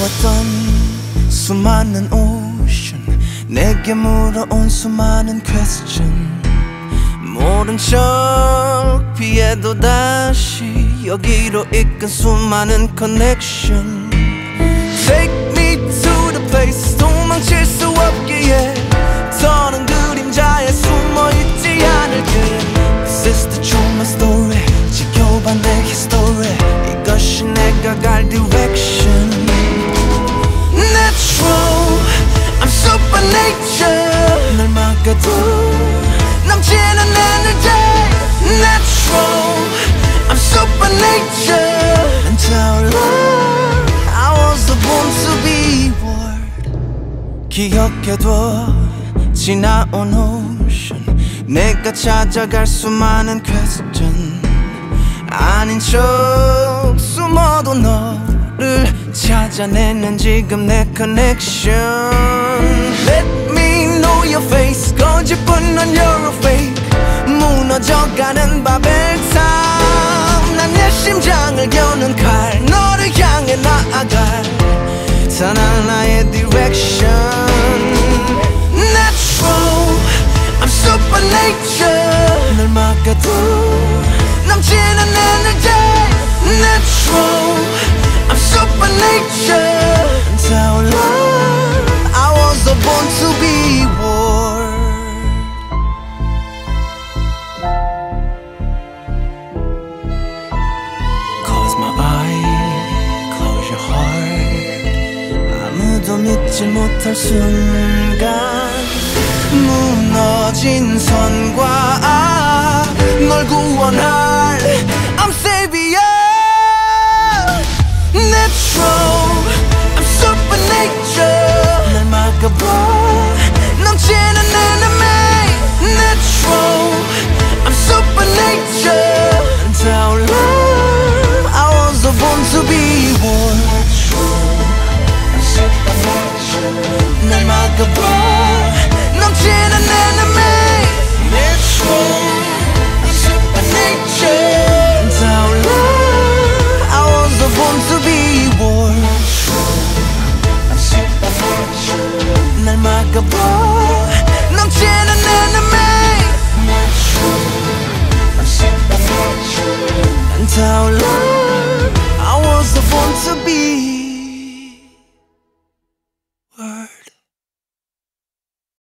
채웠던 수많은 오션, 내게 물어온 수많은 question. 모른 척 피해도 다시 여기로 이끈 수많은 connection. Take me to the place, 도망칠 수 없기에 더는 그림자에 숨어있지 않을게. This is the true my story, 지켜봐 내 history. 이것이 내가 갈 direction. Natural, I'm supernature. 널 막아도 넘치는 energy. Natural, I'm supernature. 난 타올라, I was born to be world. 기억해둬 지나온 ocean, 내가 찾아갈 수많은 question. 아닌 척 숨어도 너를 찾아내는 지금 내 connection. Let me know your face, 거짓뿐 넌 you're a fake. 무너져가는 바벨탑, 난 내 심장을 여는 칼. 너를 향해 나아갈 단 하나의 direction. Natural, I'm supernature. 널 막아도 넘치는 energy. Natural, I'm supernature. 타올라, I was born to be world. Close my eye, close your heart. 아무도 믿지 못할 순간, 무너진 선과 널 구원할